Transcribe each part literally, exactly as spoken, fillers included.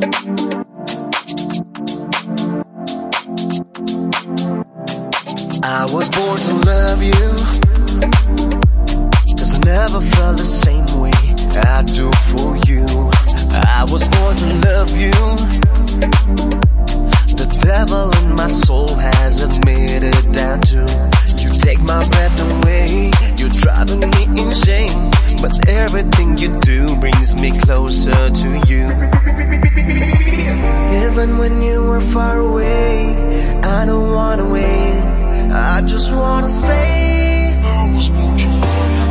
I was born to love you, 'cause I never felt the same way I do for you. I was born to love you, the devil in my soul has admitted that too. You take my breath away, you're driving me insane, but everything you do brings me closer to you. Even when you were far away, I don't wanna wait, I just wanna say I was born to love you.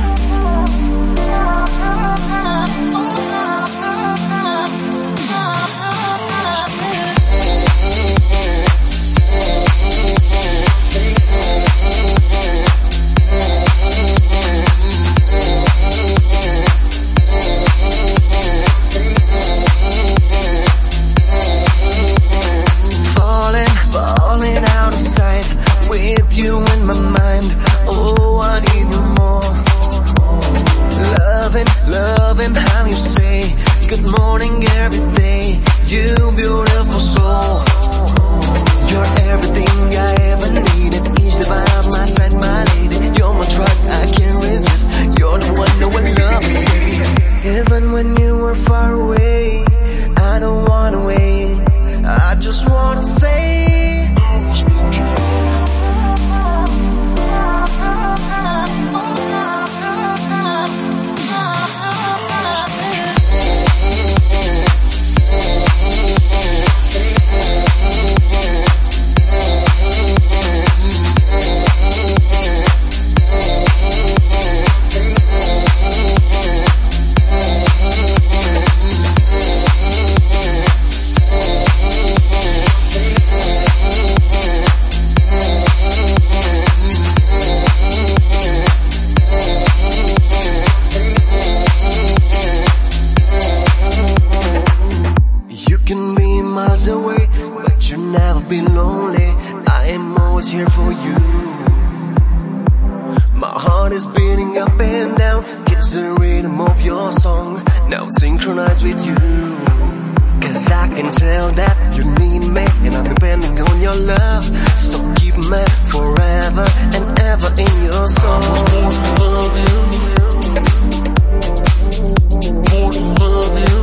Falling, falling out of sight, with you in my mind, oh I need you more. Loving, loving how you say good morning every day, you beautiful soul. You're everything I ever needed, each day by my side, my lady. You're my drug, I can't resist, you're the one that will love me. Even when you were far away, I don't wanna wait, I just wanna say I was born to love you. Away, but you'll never be lonely, I am always here for you. My heart is beating up and down, keeps the rhythm of your song, now it's synchronized with you. 'Cause I can tell that you need me, and I'm depending on your love, so keep me forever and ever in your soul. I was born to love you, born to love you.